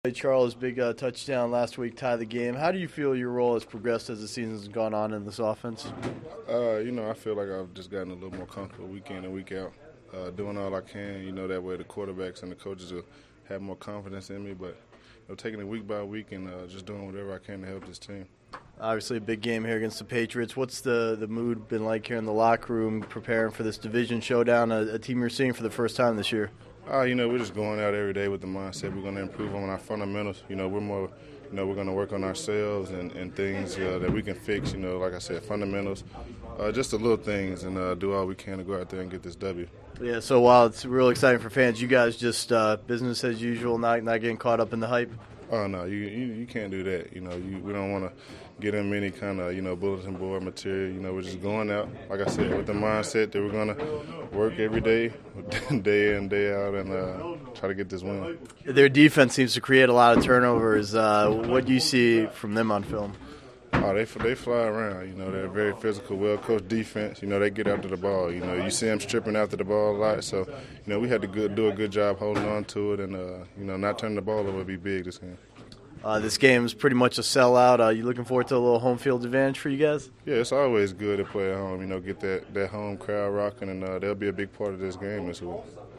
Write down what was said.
Charles, big touchdown last week, tie the game. How do you feel your role has progressed as the season's gone on in this offense? I feel like I've just gotten a little more comfortable week in and week out, doing all I can. That way the quarterbacks and the coaches will have more confidence in me. But taking it week by week and just doing whatever I can to help this team. Obviously, a big game here against the Patriots. What's the mood been like here in the locker room, preparing for this division showdown? A team you're seeing for the first time this year. We're just going out every day with the mindset we're going to improve on our fundamentals. We're going to work on ourselves and things that we can fix. Like I said, fundamentals, just the little things, and do all we can to go out there and get this W. Yeah. So while it's real exciting for fans, you guys just business as usual, not getting caught up in the hype. Oh no, you can't do that. We don't want to get in any kind of bulletin board material. We're just going out, like I said, with the mindset that we're gonna work every day, day in day out, and try to get this win. Their defense seems to create a lot of turnovers. What do you see from them on film? Oh, they fly around. They're a very physical, well-coached defense. They get after the ball. You see them stripping after the ball a lot. So, we had to do a good job holding on to it and, not turning the ball over would be big this game. This game is pretty much a sellout. You looking forward to a little home field advantage for you guys? Yeah, it's always good to play at home. Get that home crowd rocking, and they'll be a big part of this game this week.